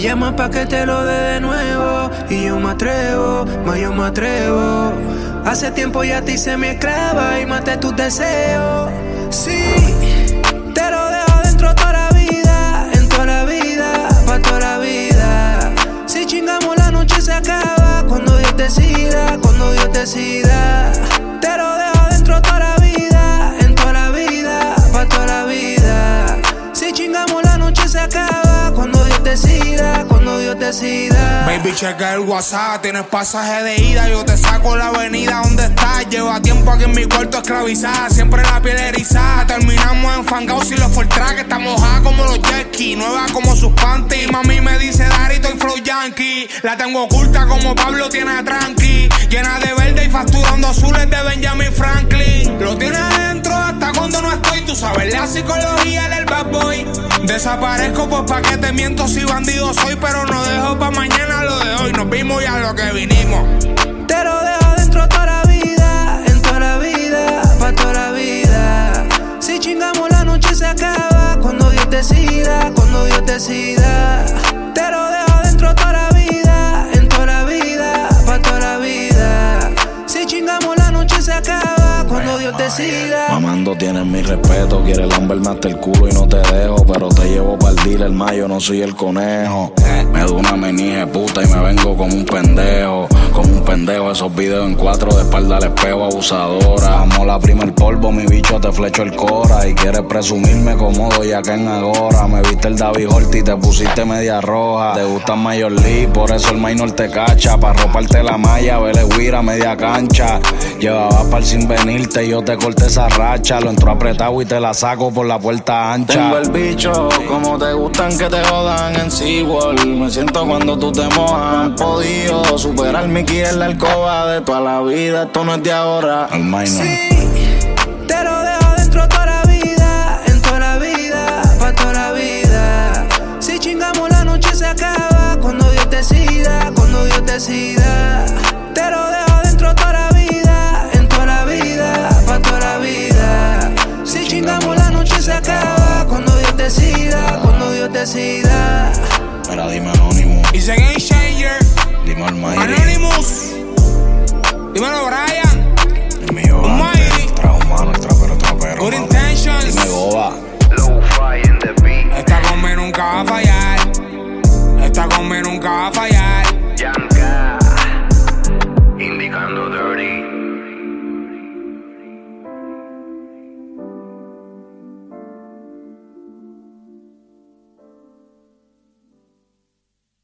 llamas pa' que te lo dé de nuevo. Y yo me atrevo, más yo me atrevo. Hace tiempo ya te hice mi esclava y maté tus deseos. Sí, te lo dejo dentro toda la vida, en toda la vida, pa' toda la vida. Si chingamos la noche se acaba, cuando Dios decida, cuando Dios decida. Te lo dejo dentro toda la vida, en toda la vida, pa' toda la vida. Si chingamos la noche se acaba, cuando Dios decida, cuando Dios decida. Baby, checa el WhatsApp, tienes pasaje de ida. Yo te saco la avenida donde estás. Lleva tiempo aquí en mi cuarto esclavizada, siempre la piel erizada. Terminamos enfangados y los full track. Está mojada como los jet ski, nueva como sus panties. Mami me dice Darito y Flow Yankee. La tengo oculta como Pablo tiene a Tranqui. Llena de verde y facturando azules de Benjamin Franklin. Lo tiene adentro hasta cuando no estoy. Tú sabes la psicología del bad boy. Desaparezco pues pa' que te miento si bandido soy. Pero no dejo pa' mañana lo de hoy. Nos vimos y a lo que vinimos. Te lo dejo dentro toda la vida, en toda la vida, pa' toda la vida. Si chingamos la noche se acaba, cuando Dios decida, cuando Dios decida. Te lo dejo dentro toda la vida, en toda la vida, pa' toda la vida. Si chingamos la noche se acaba, cuando Dios decida. Mamando tienes mi respeto, quieres lamberme hasta el culo y no te dejo. Pero te llevo pa'l dealer, mayo, no soy el conejo. Me da una menije puta y me vengo como un pendejo. Como un pendejo, esos videos en 4 de espalda al espejo, abusadora. Amo la primer polvo, mi bicho te flecho el cora. Y quieres presumirme como doy acá en Agora. Me viste el David Horty y te pusiste media roja. Te gusta Major League, por eso el minor te cacha. Pa' roparte la malla, vele guira media cancha. Llevaba pa'l sin venirte y yo te corté esa racha. Lo entro apretado y te la saco por la puerta ancha. Tengo el bicho, como te gustan que te jodan en SeaWorld. Me siento cuando tú te mojas. No he podido superar mi ki en la alcoba de toda la vida. Esto no es de ahora. El minor. Sí, te lo dejo dentro toda la vida, en toda la vida, pa' toda la vida. Si chingamos la noche se acaba, cuando Dios decida, cuando Dios decida. Te lo dejo dentro toda la vida, en toda la vida, pa' toda la vida. Si chingamos la noche se acaba, cuando Dios decida, cuando Dios decida. Mira, dime Anonymous. It's a game changer. Dime Almighty. Anonymous. Dímelo, Brian.